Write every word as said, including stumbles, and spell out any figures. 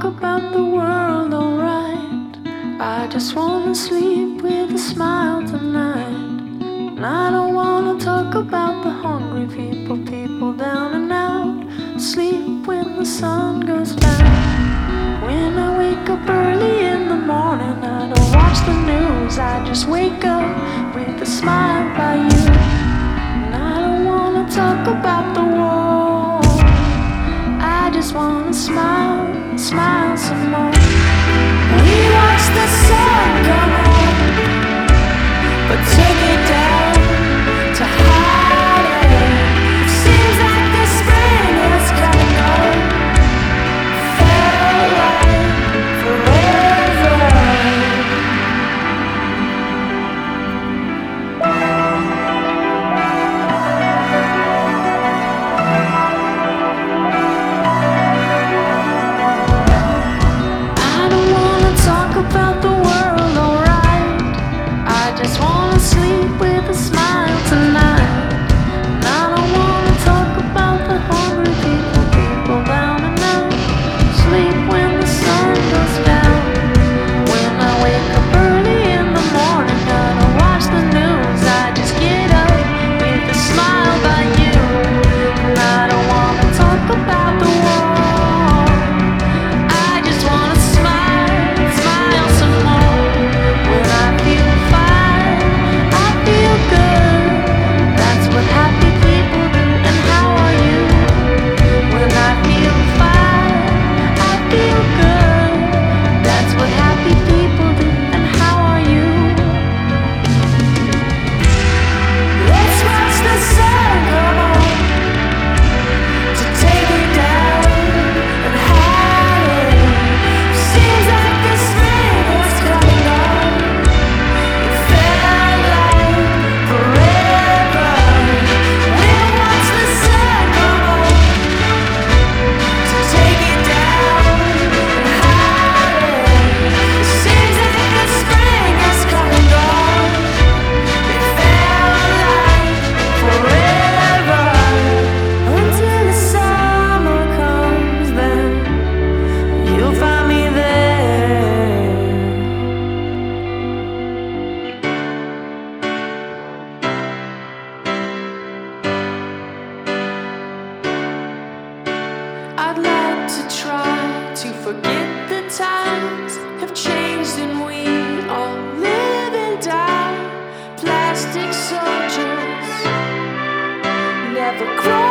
talk about the world, alright. I just wanna sleep with a smile tonight. And I don't wanna talk about the hungry people, people down and out, sleep when the sun goes down. When I wake up early in the morning, I don't watch the news, I just wake up with a smile by you. And I don't wanna talk about the war, I just wanna smile, smile some more. We watch the sun come up, but take it down to hide it. It seems like the spring is coming up, felt like forever. I don't wanna talk about the world, alright. I just wanna sleep with a smile tonight. And I don't wanna talk about the hungry people, people down and out, sleep when the sun goes down. When I wake up early in the morning, I don't watch the news, I just get up with a smile by you. And I don't wanna talk about the war, I just wanna smile, smile some more. When I feel fine, I feel good, that's what happy people do. And how are you? When I feel fine, I feel good, that's what happy people do. And how are you? Let's watch the sun come up to take it down and hide it. Seems like the spring is coming up, it felt like forever. We'll watch the sun come up to take it down and hide it. Seems like the spring is coming up, it felt like forever. Until the summer comes, then you'll find me there. I'd like to try to forget the times have changed and we all live and die. Plastic soldiers never grow